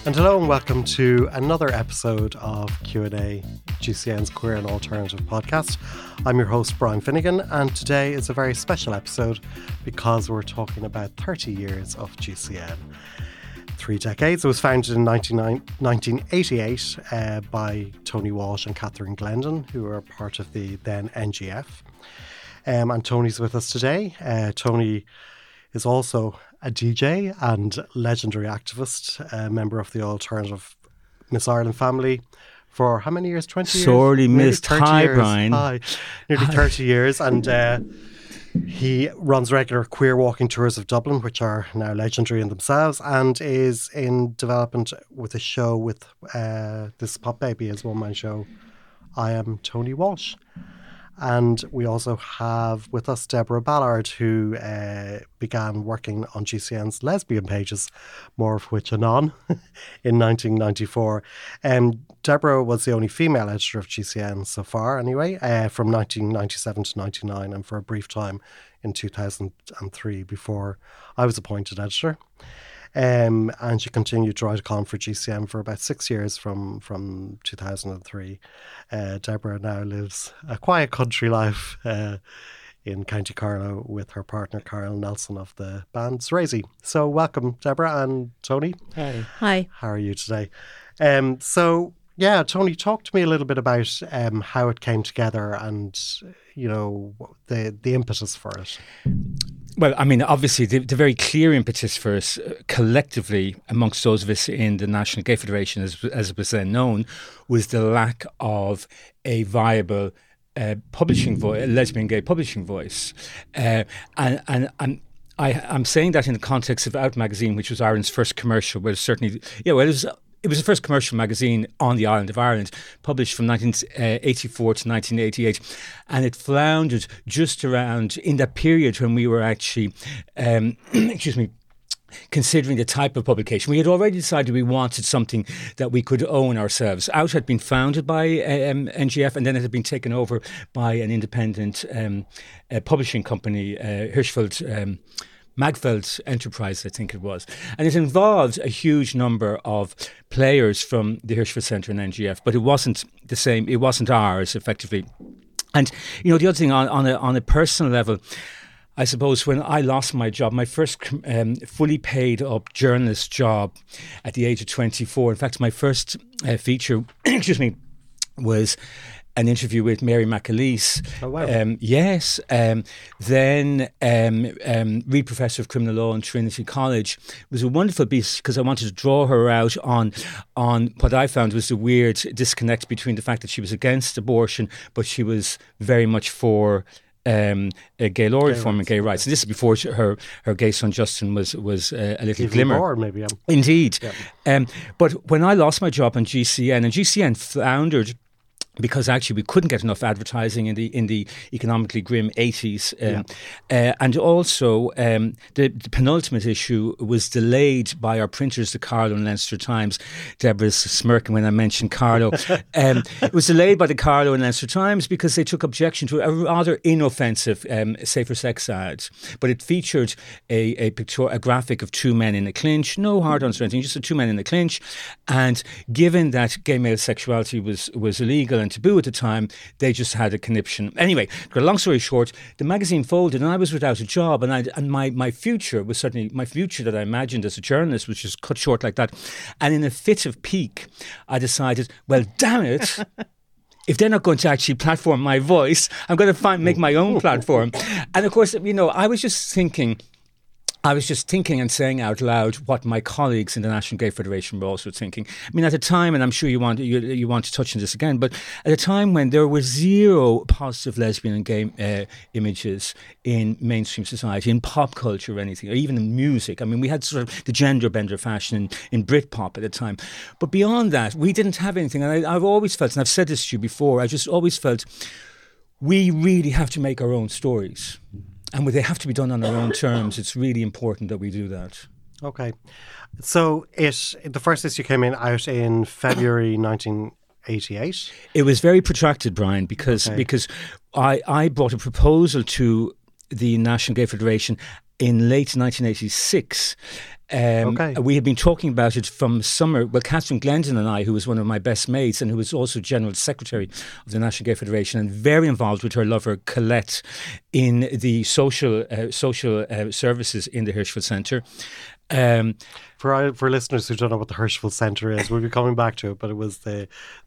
And hello and welcome to another episode of Q&A, GCN's Queer and Alternative podcast. I'm your host, Brian Finnegan, and today is a very special episode because we're talking about 30 years of GCN. 3 decades. It was founded in 1988 by Tony Walsh and Catherine Glendon, who are part of the then NGF. And Tony's with us today. Tony is also a DJ and legendary activist, a member of the alternative Miss Ireland family for how many years? 20 years? Sorely missed. Hi, years. Brian. Hi. Nearly 30 years. And he runs regular queer walking tours of Dublin, which are now legendary in themselves, and is in development with a show with this Pop Baby as one-man show. I am Tony Walsh. And we also have with us Deborah Ballard, who began working on GCN's lesbian pages, more of which anon, in 1994. Deborah was the only female editor of GCN so far, anyway, from 1997 to 99, and for a brief time in 2003 before I was appointed editor. And she continued to write a column for GCN for about 6 years from 2003. Deborah now lives a quiet country life in County Carlow with her partner Carl Nelson of the band Swayze. So welcome, Deborah and Tony. Hey. Hi. How are you today? Tony, talk to me a little bit about how it came together and, you know, the impetus for it. Well, I mean, obviously, the very clear impetus for us collectively amongst those of us in the National Gay Federation, as it was then known, was the lack of a viable lesbian gay publishing voice. And I'm saying that in the context of Out Magazine, which was Ireland's first commercial, it was the first commercial magazine on the island of Ireland, published from 1984 to 1988. And it floundered just around in that period when we were actually, considering the type of publication. We had already decided we wanted something that we could own ourselves. Out had been founded by NGF, and then it had been taken over by an independent publishing company, Hirschfeld Magfeld Enterprise, I think it was. And it involved a huge number of players from the Hirschfeld Centre and NGF, but it wasn't the same, it wasn't ours, effectively. And, you know, the other thing on a personal level, I suppose when I lost my job, my first fully paid up journalist job at the age of 24, in fact, my first feature, was an interview with Mary McAleese. Oh, wow. Then Reid Professor of Criminal Law in Trinity College. It was a wonderful piece because I wanted to draw her out on what I found was the weird disconnect between the fact that she was against abortion, but she was very much for gay law reform and gay rights. And this is before her gay son Justin was a little Even glimmer. more, maybe. Indeed. Yeah. But when I lost my job on GCN, and GCN floundered because actually we couldn't get enough advertising in the economically grim 80s. And also the penultimate issue was delayed by our printers, the Carlow and Leinster Times. Deborah's smirking when I mentioned Carlow. It was delayed by the Carlow and Leinster Times because they took objection to a rather inoffensive safer sex ad. But it featured a graphic of two men in a clinch, no hard-ons or anything, just the two men in a clinch. And given that gay male sexuality was illegal and taboo at the time, they just had a conniption. Anyway, long story short, the magazine folded and I was without a job, and my future was certainly my future that I imagined as a journalist, which is cut short like that. And in a fit of pique, I decided, well, damn it, if they're not going to actually platform my voice, I'm going to make my own platform. And of course, you know, I was just thinking and saying out loud what my colleagues in the National Gay Federation were also thinking. I mean, at a time, and I'm sure you want to touch on this again, but at a time when there were zero positive lesbian and gay images in mainstream society, in pop culture or anything, or even in music. I mean, we had sort of the gender bender fashion in Britpop at the time. But beyond that, we didn't have anything. And I've always felt, and I've said this to you before, I just always felt we really have to make our own stories. And they have to be done on our own terms. It's really important that we do that. Okay. So the first issue came out in February 1988. It was very protracted, Brian, because I brought a proposal to the National Gay Federation in late 1986 We had been talking about it from summer. Well, Catherine Glendon and I, who was one of my best mates and who was also General Secretary of the National Gay Federation and very involved with her lover Colette in the social services in the Hirschfeld Centre. For listeners who don't know what the Hirschfeld Centre is, we'll be coming back to it, but it was the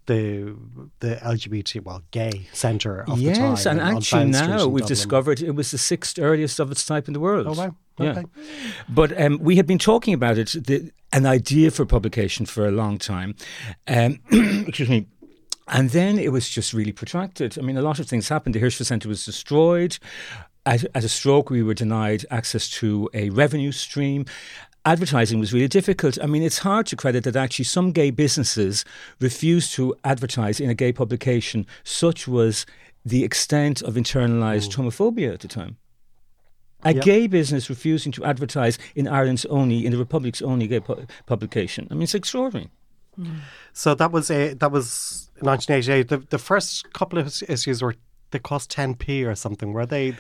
LGBT, gay centre of the time. Yes, and actually now we've discovered it was the 6th earliest of its type in the world. Oh, wow. Yeah. Okay. But we had been talking about it, an idea for publication for a long time. Excuse me. And then it was just really protracted. I mean, a lot of things happened. The Hirschfeld Centre was destroyed. At a stroke, we were denied access to a revenue stream. Advertising was really difficult. I mean, it's hard to credit that actually some gay businesses refused to advertise in a gay publication. Such was the extent of internalised homophobia at the time. A gay business refusing to advertise in the Republic's only gay publication. I mean, it's extraordinary. So that was 1988. The first couple of issues they cost 10p or something. Were they?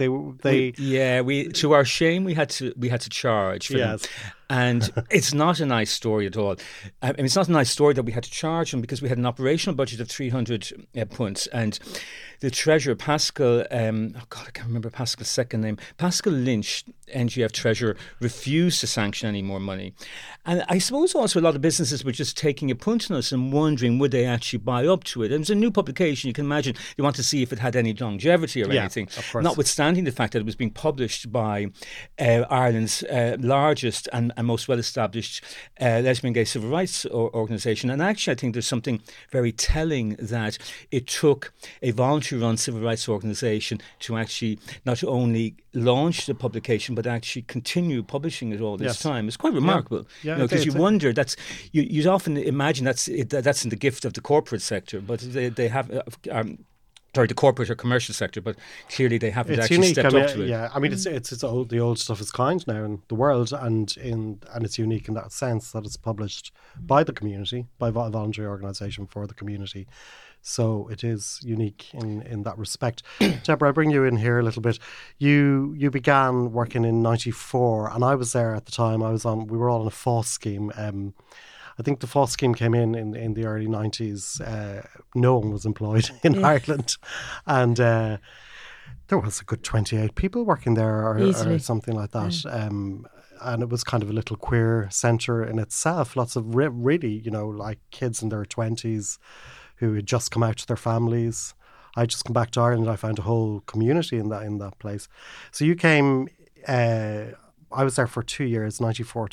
We to our shame we had to charge for them. And it's not a nice story at all. I mean, it's not a nice story that we had to charge them because we had an operational budget of 300 punts. And the treasurer, Pascal, I can't remember Pascal's second name, Pascal Lynch, NGF treasurer, refused to sanction any more money. And I suppose also a lot of businesses were just taking a punt on us and wondering would they actually buy up to it. It was a new publication. You can imagine they want to see if it had any longevity or anything. Of course. Notwithstanding the fact that it was being published by Ireland's largest and most well-established lesbian gay civil rights organisation. And actually I think there's something very telling that it took a voluntary-run civil rights organisation to actually not only launch the publication but actually continue publishing it all this time. It's quite remarkable. Because you wonder, you'd often imagine that's in the gift of the corporate sector, but they have... the corporate or commercial sector, but clearly they haven't actually stepped up to it. Yeah, I mean, it's the old stuff is kind now in the world, and it's unique in that sense that it's published by the community, by a voluntary organisation for the community. So it is unique in that respect. Deborah, I bring you in here a little bit. You began working in '94, and I was there at the time. We were all on a FÁS scheme. I think the FÁS scheme came in the early 90s. No one was employed in Ireland. And there was a good 28 people working there or something like that. And it was kind of a little queer centre in itself. Lots of really, like kids in their 20s who had just come out to their families. I just come back to Ireland and I found a whole community in that place. So you came, I was there for 2 years, 93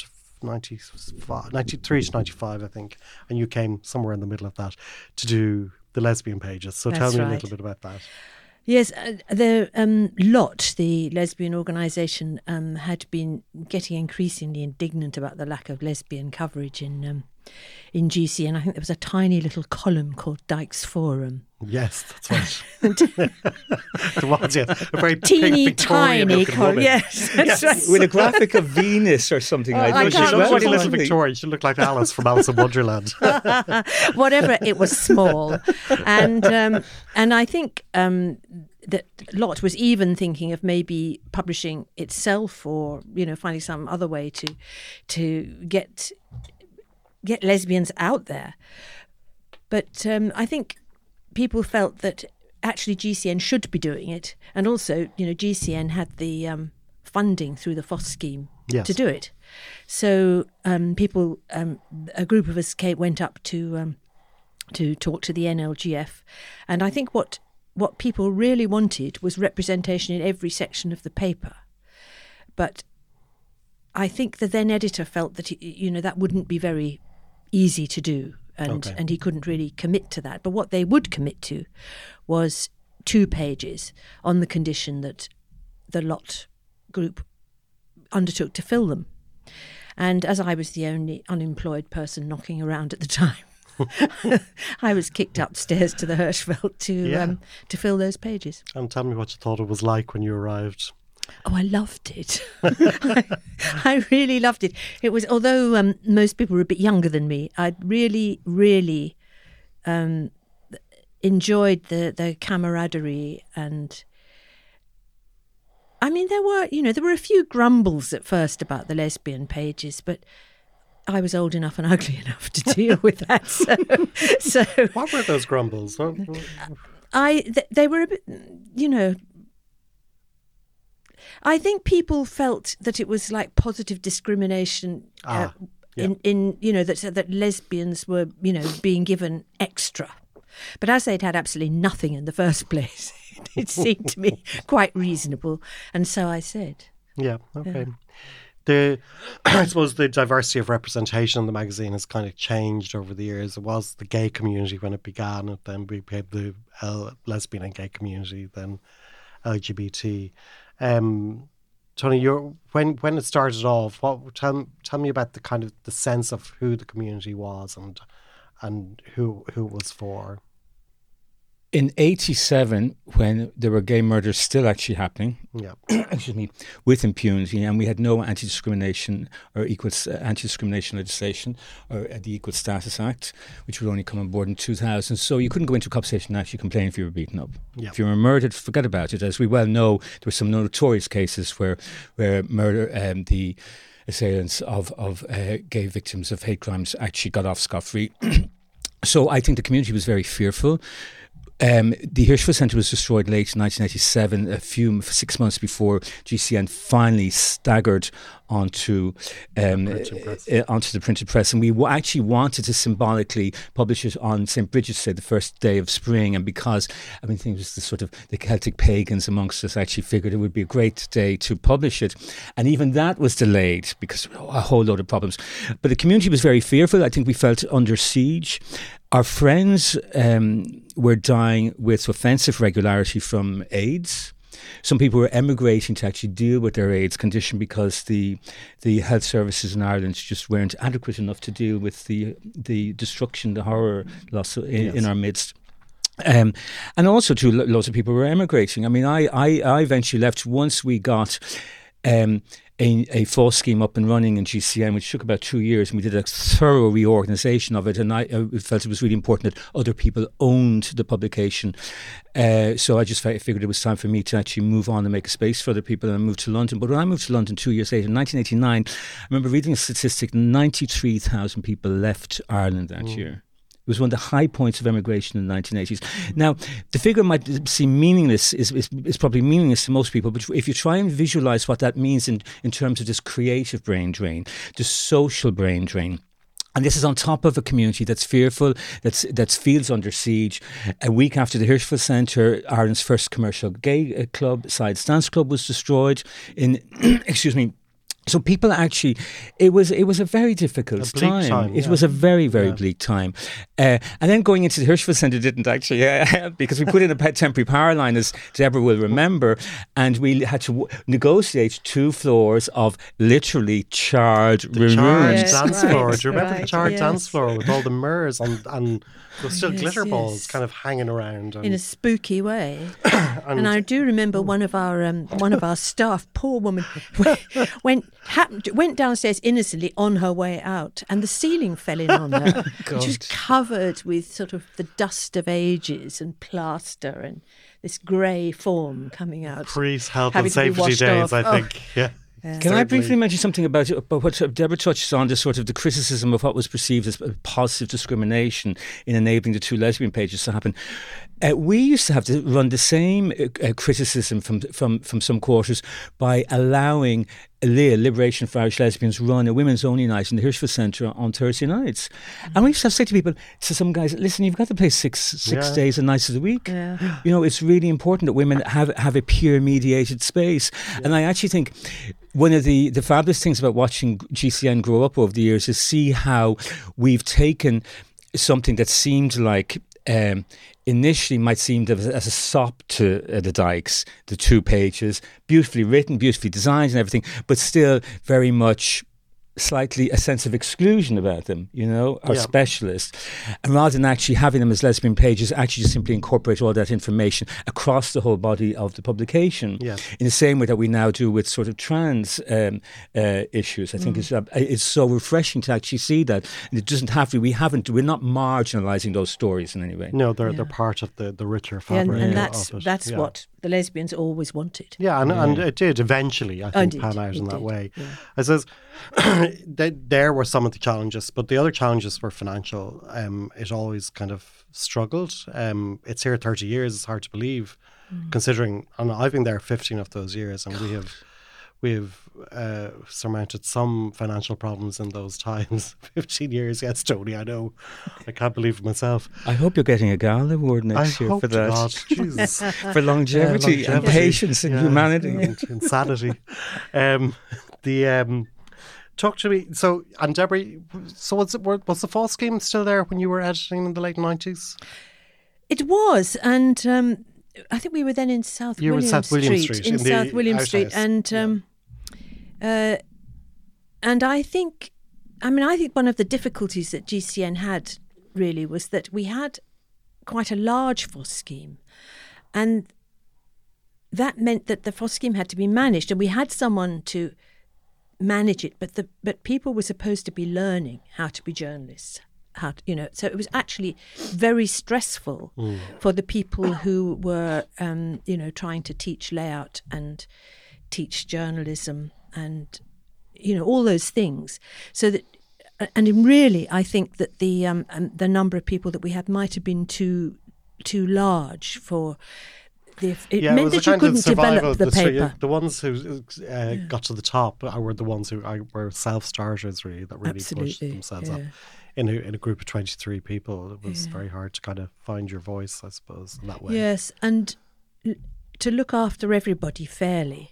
to 95, I think, and you came somewhere in the middle of that to do the lesbian pages. So tell me a little bit about that. Yes, the LOT, the lesbian organisation, had been getting increasingly indignant about the lack of lesbian coverage in GC, and I think there was a tiny little column called Dyke's Forum. Yes, that's right. There was, yes. A very teeny tiny column. Yes, that's right. With a graphic of Venus or something like that. She looked like little Victoria. She looked like Alice from Alice in Wonderland. Whatever, it was small. And I think that LOT was even thinking of maybe publishing itself or, finding some other way to get lesbians out there. But I think people felt that actually GCN should be doing it. And also, GCN had the funding through the FÁS scheme to do it. So people, a group of us went up to talk to the NLGF. And I think what people really wanted was representation in every section of the paper. But I think the then editor felt that, that wouldn't be very easy to do. And he couldn't really commit to that. But what they would commit to was 2 pages on the condition that the LOT group undertook to fill them. And as I was the only unemployed person knocking around at the time, I was kicked upstairs to the Hirschfeld to fill those pages. And tell me what you thought it was like when you arrived. Oh, I loved it. I really loved it. It was, although most people were a bit younger than me, I really, really enjoyed the camaraderie and I mean, there were a few grumbles at first about the lesbian pages, but I was old enough and ugly enough to deal with that. So what were those grumbles? They were a bit, I think people felt that it was like positive discrimination that lesbians were, being given extra. But as they'd had absolutely nothing in the first place, it seemed to me quite reasonable. And so I said. Yeah, okay. I suppose the diversity of representation in the magazine has kind of changed over the years. It was the gay community when it began, and then we became the lesbian and gay community, then LGBT. Tony, when it started off, tell me about the kind of the sense of who the community was and who it was for. In 1987, when there were gay murders still actually happening, excuse me, with impunity, and we had no anti-discrimination or anti-discrimination legislation or the Equal Status Act, which would only come on board in 2000. So you couldn't go into a cop station and actually complain if you were beaten up. Yep. If you were murdered, forget about it. As we well know, there were some notorious cases where murder, the assailants of gay victims of hate crimes actually got off scot-free. So I think the community was very fearful. The Hirschfeld Centre was destroyed late 1997, 6 months before GCN finally staggered onto the printed press, and we actually wanted to symbolically publish it on St. Bridget's Day, the first day of spring, and because things was the sort of the Celtic pagans amongst us actually figured it would be a great day to publish it, and even that was delayed because of a whole load of problems. But the community was very fearful. I think we felt under siege. Our friends were dying with offensive regularity from AIDS. Some people were emigrating to actually deal with their AIDS condition because the health services in Ireland just weren't adequate enough to deal with the destruction, the horror loss in our midst. And also, too, loads of people were emigrating. I mean, I eventually left once we got a FOSS scheme up and running in GCN, which took about 2 years, and we did a thorough reorganisation of it, and I felt it was really important that other people owned the publication. So I just figured it was time for me to actually move on and make a space for other people, and I moved to London. But when I moved to London 2 years later, in 1989, I remember reading a statistic, 93,000 people left Ireland that year. It was one of the high points of emigration in the 1980s. Now, the figure might seem meaningless, is probably meaningless to most people, but if you try and visualise what that means in terms of this creative brain drain, the social brain drain, and this is on top of a community that's fearful, that feels under siege. A week after the Hirschfeld Centre, Ireland's first commercial gay club, Sides Dance Club, was destroyed in, excuse me. So people actually, it was a very difficult time. It was a very, very bleak time. And then going into the Hirschfeld Centre didn't actually, because we put in a temporary power line, as Deborah will remember, and we had to negotiate 2 floors of literally charred ruins. Charred dance floor. Do you remember the charred dance floor with all the mirrors and there's still glitter balls kind of hanging around in a spooky way? And I do remember one of our staff, poor woman, went downstairs innocently on her way out, and the ceiling fell in on her. She was covered with sort of the dust of ages and plaster and this grey form coming out. Pre-health and safety days, I think. Yeah. Can I briefly mention something about what Deborah touches on, this sort of the criticism of what was perceived as positive discrimination in enabling the 2 lesbian pages to happen? We used to have to run the same criticism from some quarters by allowing Liberation for Irish Lesbians run a women's only night in the Hirschfeld Centre on Thursday nights. And we used to have to say to people, to some guys, listen, you've got to play six days and nights of the week. Yeah. It's really important that women have a peer mediated space. Yeah. And I actually think one of the fabulous things about watching GCN grow up over the years is see how we've taken something that seemed like initially might seem as a sop to the Dykes, the 2 pages, beautifully written, beautifully designed and everything, but still very much slightly a sense of exclusion about them, or specialists. And rather than actually having them as lesbian pages, actually just simply incorporate all that information across the whole body of the publication in the same way that we now do with sort of trans issues. I think it's so refreshing to actually see that. And it doesn't have to, we're not marginalising those stories in any way. No, they're part of the richer fabric. And that's what the lesbians always wanted. Yeah, and it did eventually, I think, pan out in that way. Yeah. I suppose there were some of the challenges, but the other challenges were financial. It always kind of struggled. It's here 30 years, it's hard to believe, considering, and I've been there 15 of those years, and we have surmounted some financial problems in those times. 15 years, yes, Tony, I know. I can't believe it myself. I hope you're getting a Gala Award next year for that. God, Jesus. For longevity and patience and humanity. And insanity. Talk to me. So, and Deborah, so was the False Scheme still there when you were editing in the late 90s? It was, and I think we were then in South William Street. In South William Street, and I think one of the difficulties that GCN had really was that we had quite a large FOSS scheme, and that meant that the FOSS scheme had to be managed, and we had someone to manage it, but people were supposed to be learning how to be journalists. So it was actually very stressful for the people who were, trying to teach layout and teach journalism and, all those things. So that, and really, I think that the number of people that we had might have been too large for. It meant that you couldn't develop the paper. The ones who got to the top were the ones who were self-starters, really, that really pushed themselves up. In a group of 23 people, it was very hard to kind of find your voice, I suppose, in that way. Yes, and to look after everybody fairly,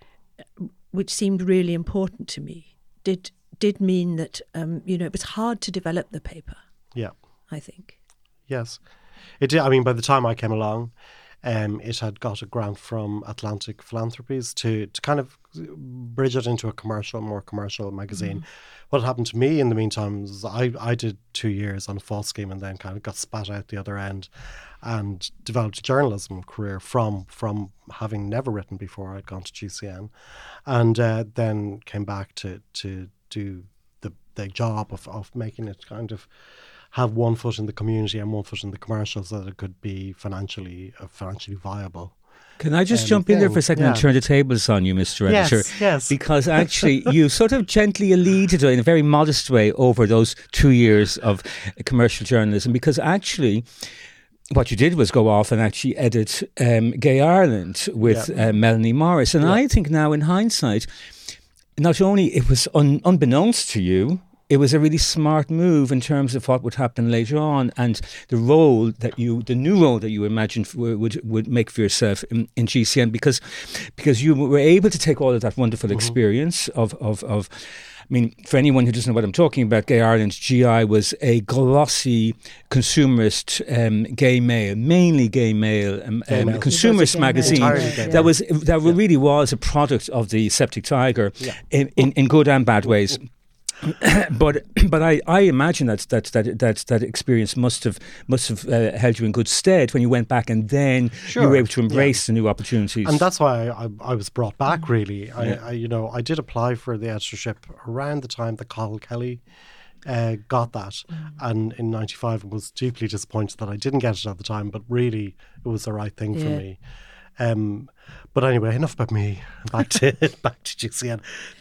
which seemed really important to me, did mean that it was hard to develop the paper. Yeah, I think. Yes, it did. I mean, by the time I came along, it had got a grant from Atlantic Philanthropies to kind of bridge it into a more commercial magazine. What happened to me in the meantime is I did 2 years on a False Scheme and then kind of got spat out the other end and developed a journalism career from having never written before. I'd gone to GCN and then came back to do the job of making it kind of have one foot in the community and one foot in the commercial so that it could be financially viable. Can I just jump in there for a second and turn the tables on you, Mr. Editor? Yes. Because actually you sort of gently alluded in a very modest way over those 2 years of commercial journalism, because actually what you did was go off and actually edit Gay Ireland with Melanie Morris. And I think now in hindsight, not only it was unbeknownst to you, it was a really smart move in terms of what would happen later on and the new role that you imagined would make for yourself in GCN, because you were able to take all of that wonderful experience of I mean, for anyone who doesn't know what I'm talking about, Gay Ireland, GI was a glossy consumerist mainly gay male consumerist magazine that really was a product of the Septic Tiger in good and bad ways. But I imagine that experience must have held you in good stead when you went back, and then you were able to embrace the new opportunities. And that's why I was brought back. Really, I did apply for the editorship around the time that Cathal Kelly got that, and in '95 I was deeply disappointed that I didn't get it at the time. But really, it was the right thing for me. But anyway, enough about me. Back to GCN.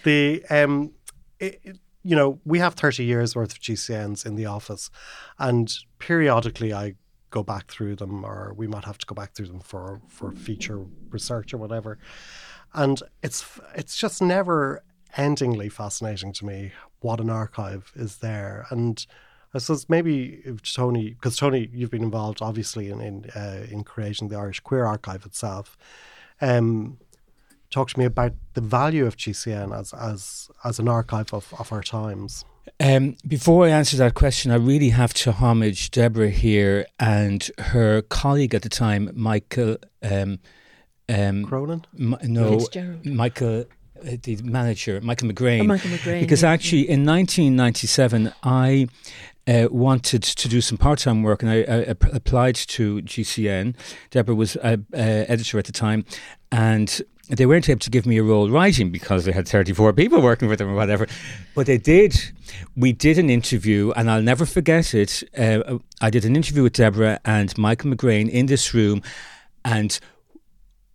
We have 30 years worth of GCNs in the office, and periodically I go back through them, or we might have to go back through them for feature research or whatever. And it's just never endingly fascinating to me what an archive is there. And I suppose maybe Tony, because Tony, you've been involved obviously in creating the Irish Queer Archive itself. Talk to me about the value of GCN as an archive of our times. Before I answer that question, I really have to homage Deborah here and her colleague at the time, Michael Cronin? Michael, the manager, Michael McGrain. Michael McGrain. Because actually in 1997, I wanted to do some part-time work, and I applied to GCN. Deborah was editor at the time, and they weren't able to give me a role writing because they had 34 people working with them or whatever. But they did. We did an interview, and I'll never forget it. I did an interview with Deborah and Michael McGrain in this room, and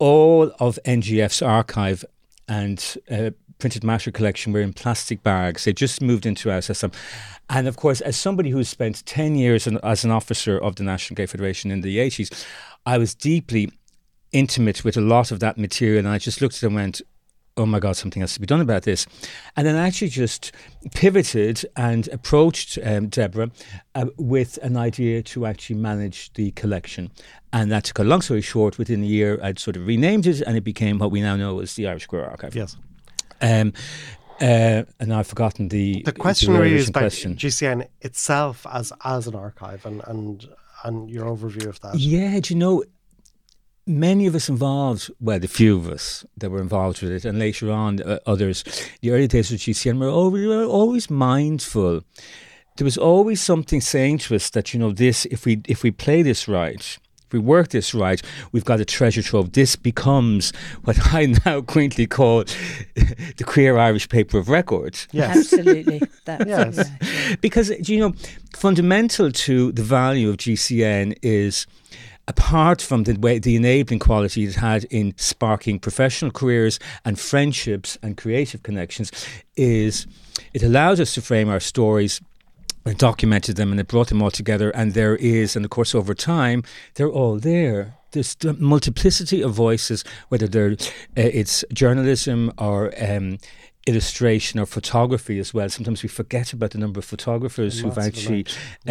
all of NGF's archive and printed matter collection were in plastic bags. They just moved into our system. And of course, as somebody who spent 10 years as an officer of the National Gay Federation in the 80s, I was deeply intimate with a lot of that material. And I just looked at it and went, oh my God, something has to be done about this. And then I actually just pivoted and approached Deborah with an idea to actually manage the collection. And that took a long story short. Within a year, I'd sort of renamed it and it became what we now know as the Irish Queer Archive. Yes. And I've forgotten the question really is about question. GCN itself as an archive and your overview of that. Yeah, do you know, many of us involved, well, the few of us that were involved with it, and later on others, the early days of GCN we were always mindful. There was always something saying to us that, you know, this, if we play this right, if we work this right, we've got a treasure trove. This becomes what I now quaintly call the queer Irish paper of record. Yes. Absolutely. Yes. Yeah. Because, you know, fundamental to the value of GCN is, apart from the enabling quality it had in sparking professional careers and friendships and creative connections, is it allowed us to frame our stories and documented them, and it brought them all together. And and of course over time, they're all there. There's the multiplicity of voices, whether it's journalism or illustration or photography as well. Sometimes we forget about the number of photographers who've actually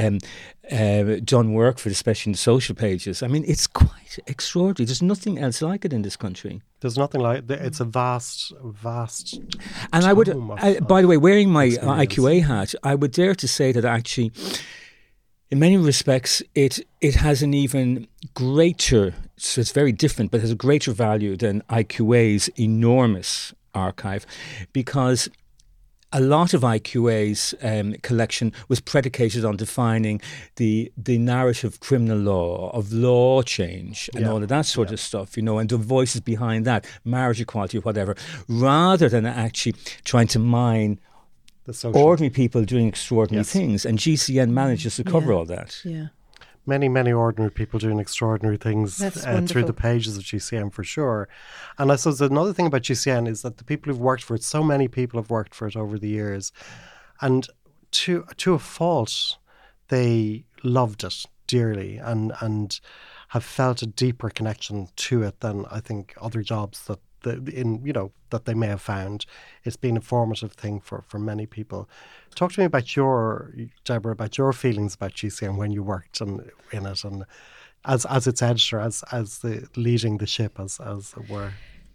done work for, especially in the social pages. I mean, it's quite extraordinary. There's nothing else like it in this country. There's nothing like it. It's a vast. And I would, by the way, wearing my IQA hat, I would dare to say that actually, in many respects, it has an even greater, so it's very different, but has a greater value than IQA's enormous archive, because a lot of IQA's collection was predicated on defining the narrative criminal law, of law change and all of that sort of stuff, you know, and the voices behind that, marriage equality or whatever, rather than actually trying to mine ordinary people doing extraordinary things. And GCN manages to cover all that. Yeah. Many ordinary people doing extraordinary things through the pages of GCN, for sure. And I suppose another thing about GCN is that the people who've worked for it, so many people have worked for it over the years, and to a fault, they loved it dearly and have felt a deeper connection to it than I think other jobs that they may have found. It's been a formative thing for many people. Talk to me about Deborah, about your feelings about GCN when you worked in it, and as its editor, as the leading the ship, as it were.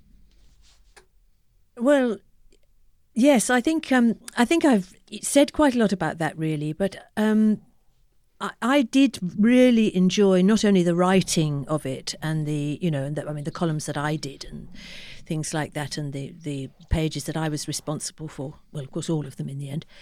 Well, yes, I think I've said quite a lot about that, really, but I did really enjoy not only the writing of it and the columns that I did and things like that, and the pages that I was responsible for. Well, of course, all of them in the end.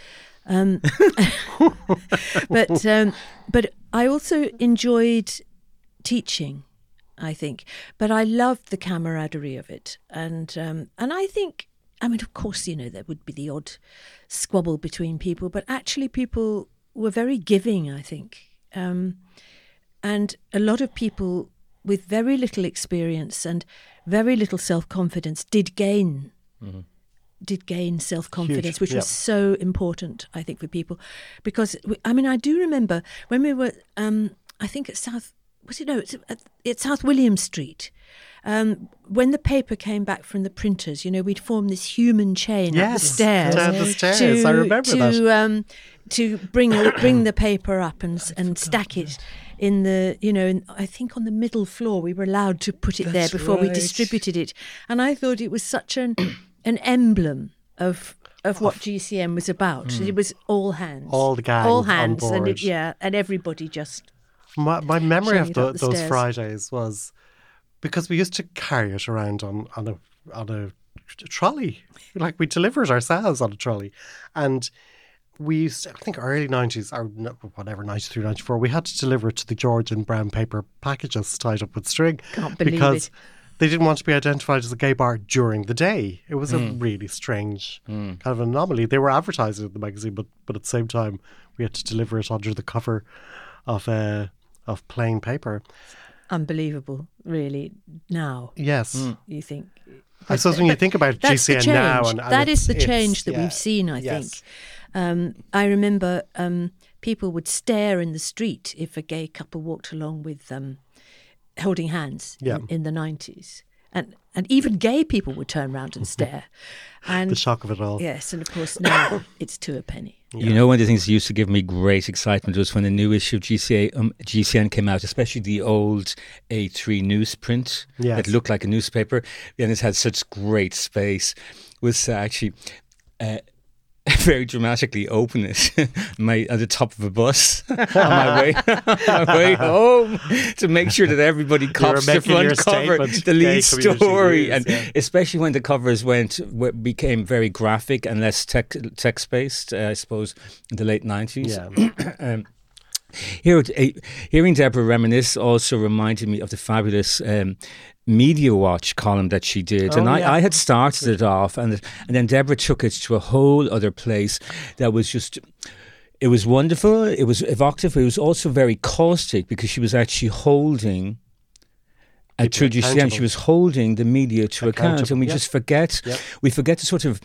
But I also enjoyed teaching, I think. But I loved the camaraderie of it, and I think, I mean, of course, you know, there would be the odd squabble between people, but actually, people were very giving, I think, and a lot of people with very little experience and very little self-confidence did gain self-confidence, which was so important, I think, for people. Because, I mean, I do remember when we were, I think at South William Street, when the paper came back from the printers, you know, we'd form this human chain up the stairs. Down the stairs, I remember that. To bring the paper up and stack it in the, you know, I think on the middle floor. We were allowed to put it there before we distributed it. And I thought it was such an emblem of what GCN was about. It was all hands. All the gang on board. And everybody just... My memory of those Fridays was, because we used to carry it around on a trolley. Like, we delivered ourselves on a trolley. And we used to, I think early 90s, or whatever, 93, 94, we had to deliver it to the George and brown paper packages tied up with string. Can't believe because it. They didn't want to be identified as a gay bar during the day. It was a really strange kind of anomaly. They were advertising in the magazine, but at the same time, we had to deliver it under the cover of plain paper. unbelievable, really, now. Yes. You think. I suppose when you think about That's the GCN change. now, and that is the it's- change that yeah, we've seen, I yes. think. I remember people would stare in the street if a gay couple walked along with holding hands Yeah. in the 90s. And even gay people would turn around and stare. And The shock of it all. yes, and of course now it's two a penny. You know, one of the things that used to give me great excitement was when the new issue of GCN came out, especially the old A3 newsprint Yes. that looked like a newspaper, and it had such great space, was actually very dramatically open it at the top of a bus on my way home to make sure that everybody cops the making your front cover, statement, the gay lead community story, views, and yeah. especially when the covers became very graphic and less text based. I suppose in the late 90s. Yeah. Hearing Deborah reminisce also reminded me of the fabulous Media Watch column that she did. And I had started it off, and then Deborah took it to a whole other place that was just... It was wonderful, it was evocative, it was also very caustic, because she was actually holding... through GCN, she accountable. was holding the media to account, Accountable, and we yep. just forget. Yep. We forget the sort of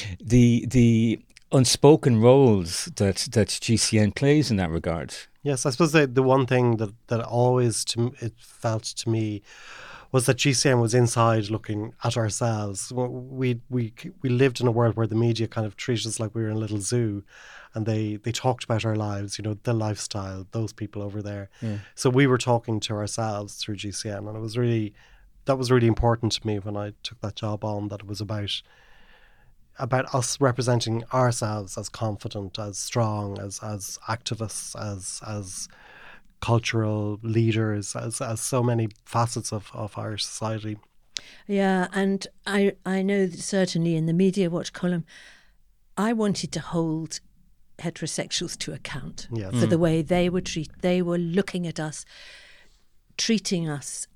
the unspoken roles that GCN plays in that regard. Yes, I suppose the one thing that always it felt to me was that GCN was inside looking at ourselves. We lived in a world where the media kind of treated us like we were in a little zoo, and they talked about our lives, the lifestyle, those people over there. Yeah. So we were talking to ourselves through GCN, and that was really important to me when I took that job on, that it was about us representing ourselves as confident, as strong, as activists, as cultural leaders, as so many facets of our society. Yeah, and I know that certainly in the Media Watch column, I wanted to hold heterosexuals to account Yes. for the way they were treated. They were looking at us, treating us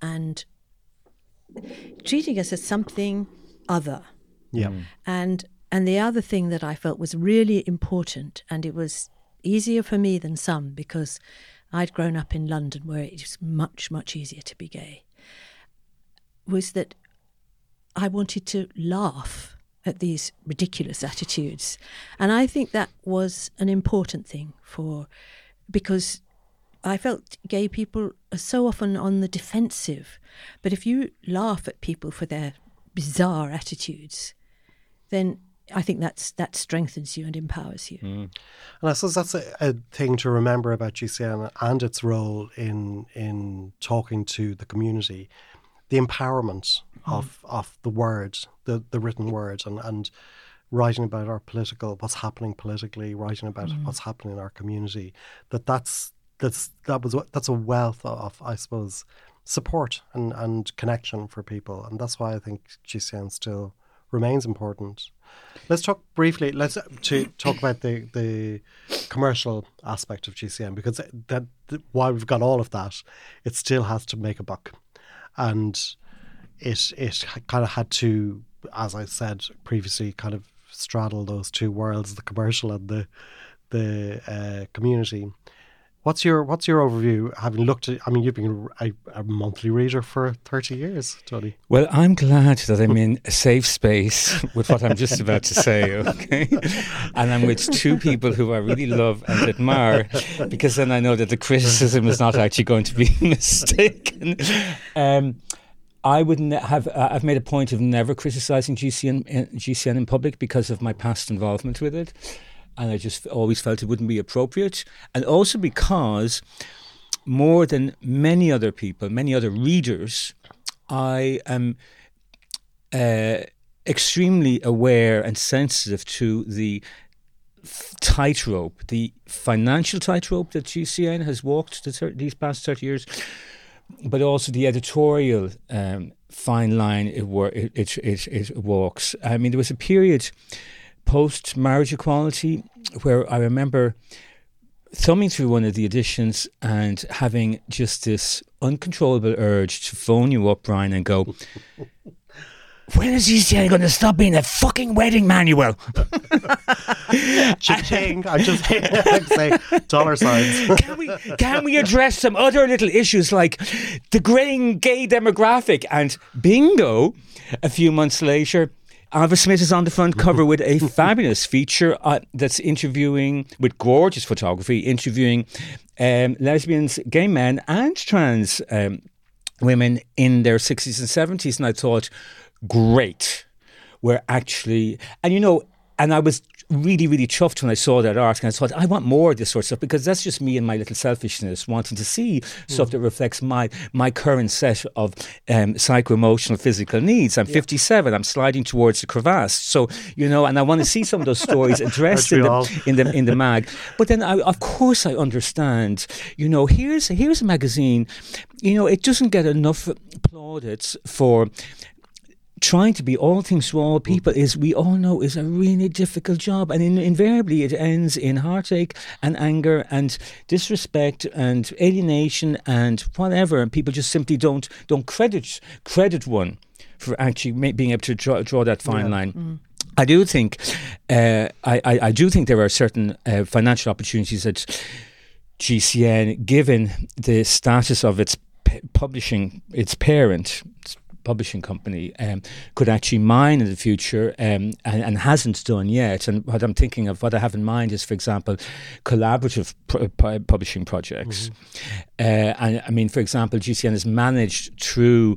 as something other. Yeah. And the other thing that I felt was really important, and it was easier for me than some because I'd grown up in London where it was much, much easier to be gay, was that I wanted to laugh at these ridiculous attitudes. And I think that was an important thing because I felt gay people are so often on the defensive. But if you laugh at people for their bizarre attitudes, then I think that strengthens you and empowers you. And I suppose that's a thing to remember about GCN and its role in talking to the community. The empowerment of the word, the written word, and writing about what's happening politically, writing about what's happening in our community. That's a wealth of, I suppose, support and connection for people, and that's why I think GCN still remains important. Let's talk briefly. Let's talk about the commercial aspect of GCN, because while we've got all of that, it still has to make a buck, and it kind of had to, as I said previously, kind of straddle those two worlds, the commercial and the community. What's your overview, having looked at, you've been a monthly reader for 30 years, Tony. Well, I'm glad that I'm in a safe space with what I'm just about to say, okay? And I'm with two people who I really love and admire, because then I know that the criticism is not actually going to be mistaken. I wouldn't I've made a point of never criticising GCN in public because of my past involvement with it. And I just always felt it wouldn't be appropriate. And also because more than many other people, many other readers, I am extremely aware and sensitive to the tightrope, the financial tightrope that GCN has walked these past 30 years, but also the editorial fine line it walks. There was a period post-marriage equality where I remember thumbing through one of the editions and having just this uncontrollable urge to phone you up, Brian, and go, when is GCN going to stop being a fucking wedding manual? Cha-ching. I just say dollar signs. Can we address some other little issues like the greying gay demographic? And bingo, a few months later, Alva Smith is on the front cover with a fabulous feature that's interviewing, with gorgeous photography, interviewing lesbians, gay men and trans women in their 60s and 70s. And I thought, great. We're actually, and you know, and I was really, really chuffed when I saw that article. And I thought, I want more of this sort of stuff, because that's just me and my little selfishness wanting to see stuff that reflects my current set of psycho-emotional, physical needs. I'm 57. I'm sliding towards the crevasse. So, you know, and I want to see some of those stories addressed in the mag. But then, of course, I understand, you know, here's a magazine, you know, it doesn't get enough plaudits for trying to be all things to all people, is, we all know, is a really difficult job, and invariably it ends in heartache and anger and disrespect and alienation and whatever, and people just simply don't credit one for actually being able to draw that fine line. I do think I do think there are certain financial opportunities that GCN, given the status of its publishing, its parent publishing company, could actually mine in the future, and hasn't done yet. And what I'm thinking of, what I have in mind is, for example, collaborative publishing projects. And I mean, for example, GCN is managed through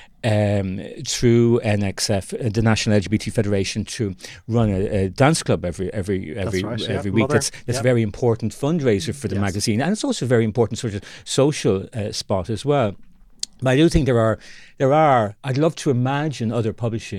NXF, the National LGBT Federation, to run a dance club every week. That's a very important fundraiser for the magazine, and it's also a very important sort of social spot as well. But I do think there are. I'd love to imagine other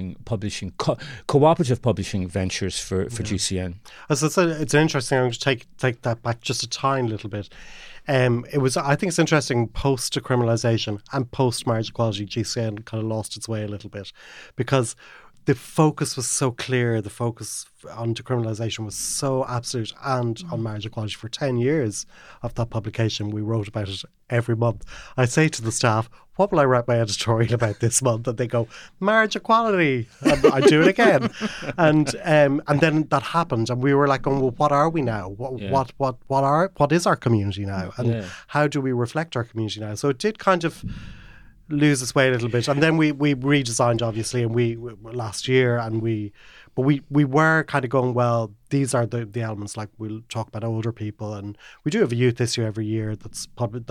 cooperative publishing ventures for GCN. As I said, it's interesting. I'm going to take that back just a tiny little bit. I think it's interesting, post decriminalisation and post marriage equality, GCN kind of lost its way a little bit, because the focus was so clear. The focus on decriminalisation was so absolute, and on marriage equality. For 10 years of that publication, we wrote about it every month. I say to the staff, what will I write my editorial about this month? And they go, marriage equality. And I do it again. And then that happened, and we were like, well, what are we now? What is our community now? And how do we reflect our community now? So it did kind of lose its way a little bit, and then we redesigned, obviously, and we last year, and we were kind of going, well, these are the elements, like we'll talk about older people, and we do have a youth issue every year that's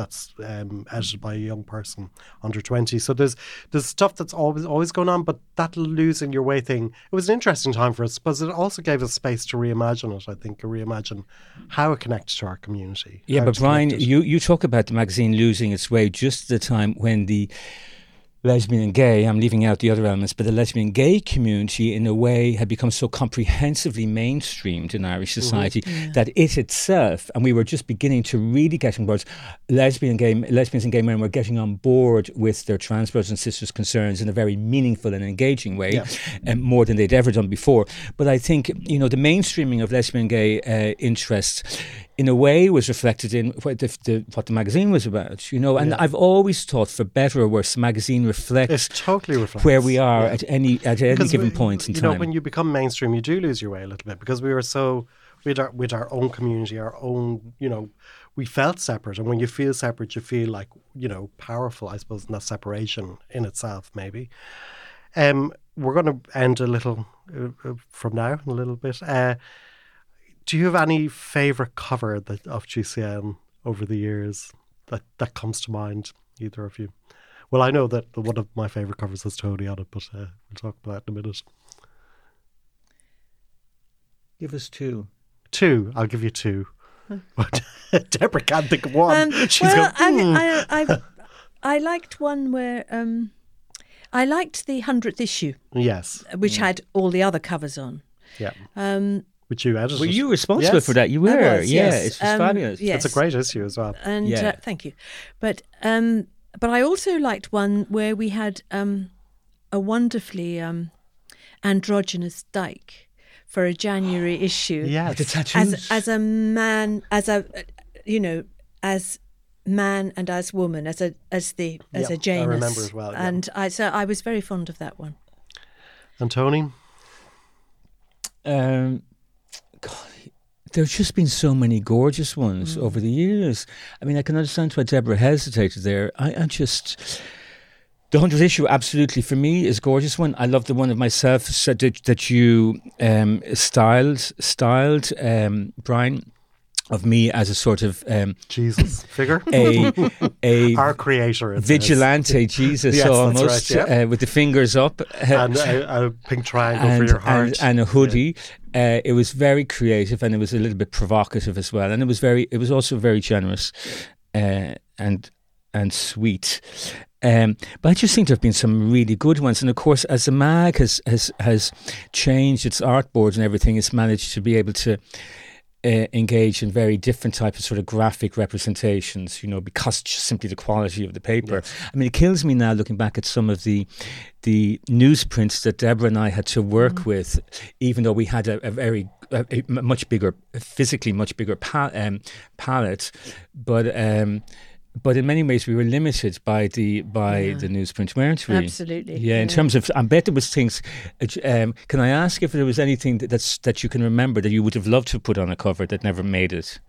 edited by a young person under 20. So there's stuff that's always going on, but that losing your way thing, it was an interesting time for us, because it also gave us space to reimagine it. I think, reimagine how it connects to our community. Yeah, but Brian, you talk about the magazine losing its way just at the time when the lesbian and gay, I'm leaving out the other elements, but the lesbian and gay community in a way had become so comprehensively mainstreamed in Irish society that it itself, and we were just beginning to really get on board, lesbians and gay men were getting on board with their trans brothers and sisters' concerns in a very meaningful and engaging way, more than they'd ever done before. But I think, the mainstreaming of lesbian and gay interests in a way was reflected in what the magazine was about, and I've always thought, for better or worse, the magazine reflects, where we are at any given point in time. When you become mainstream, you do lose your way a little bit, because we were so with our own community, our own, we felt separate, and when you feel separate, you feel like, powerful, I suppose, in that separation in itself, maybe. We're going to end a little from now in a little bit. Do you have any favourite cover of GCN over the years that comes to mind, either of you? Well, I know that one of my favourite covers has Tony on it, but we'll talk about that in a minute. Give us two. Two. I'll give you two. But Deborah can't think of one. I liked one where I liked the 100th issue. Yes. Which had all the other covers on. Yeah. Which you edited. Were you responsible for that? You were. It was fabulous. Yes. It's a great issue as well. And thank you. But I also liked one where we had a wonderfully androgynous Dyke for a January issue. Yeah, the tattoos. As a man, as man and as woman, as a Janus. I remember as well. Yeah. And I was very fond of that one. And Tony? God, there's just been so many gorgeous ones over the years. I mean, I can understand why Deborah hesitated there. I just... The 100th issue, absolutely, for me, is a gorgeous one. I love the one of myself that you styled, Brian, of me as a sort of Jesus figure, our creator, vigilante Jesus, yes, almost, that's right, with the fingers up and a pink triangle for your heart, and a hoodie. Yeah. It was very creative, and it was a little bit provocative as well, and it was also very generous and sweet. But I just think there have been some really good ones, and of course, as the mag has changed its art board and everything, it's managed to be able to engage in very different types of sort of graphic representations, because just simply the quality of the paper. Yes. I mean, it kills me now looking back at some of the newsprints that Deborah and I had to work with, even though we had a much bigger, physically much bigger palette, but in many ways we were limited by the newsprint, weren't we? Absolutely. Yeah, in terms of, I bet there was things. Can I ask if there was anything that you can remember that you would have loved to put on a cover that never made it?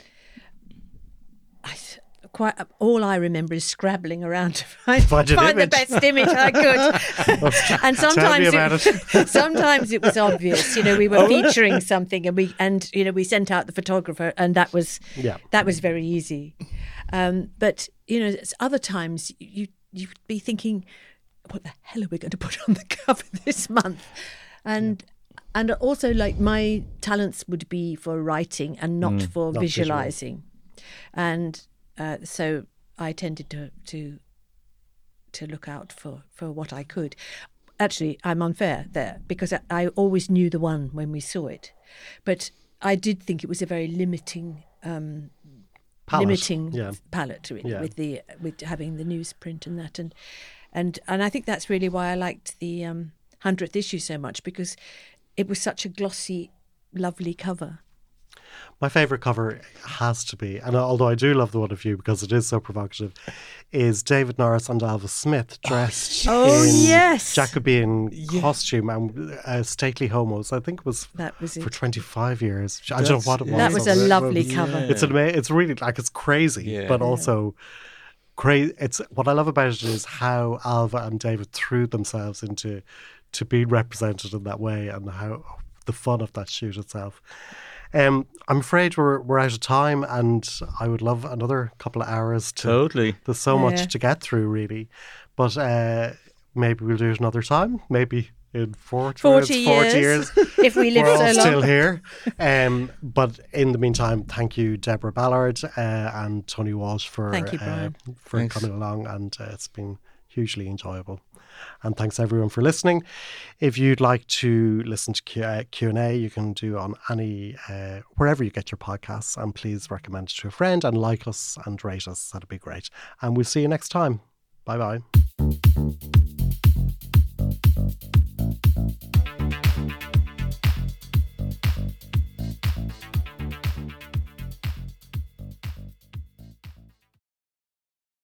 All I remember is scrabbling around to find the best image I could. And sometimes it was obvious. We were featuring something, and we sent out the photographer, and that was very easy. But other times you'd be thinking, what the hell are we going to put on the cover this month? And also, like, my talents would be for writing and not for visualizing. And so I tended to look out for what I could. Actually, I'm unfair there, because I always knew the one when we saw it, but I did think it was a very limiting palette with having the newsprint and that, and I think that's really why I liked the 100th issue so much, because it was such a glossy, lovely cover. My favourite cover has to be, and although I do love the one of you because it is so provocative, is David Norris and Elvis Smith dressed in Jacobean costume and stately homos. I think it was for 25 years. I don't know what it was. That was a lovely cover. It's it's really, like, it's crazy, but also crazy. It's what I love about it is how Alva and David threw themselves into being represented in that way, and how the fun of that shoot itself. I'm afraid we're out of time, and I would love another couple of hours. Totally. There's so much to get through, really. But maybe we'll do it another time. Maybe in 40 years. If we live so long. We're all still here. But in the meantime, thank you, Deborah Ballard and Tony Walsh for coming along, and it's been hugely enjoyable. And thanks everyone for listening. If you'd like to listen to Q&A, you can do on any wherever you get your podcasts, and please recommend it to a friend and like us and rate us. That'd be great. And we'll see you next time. Bye bye.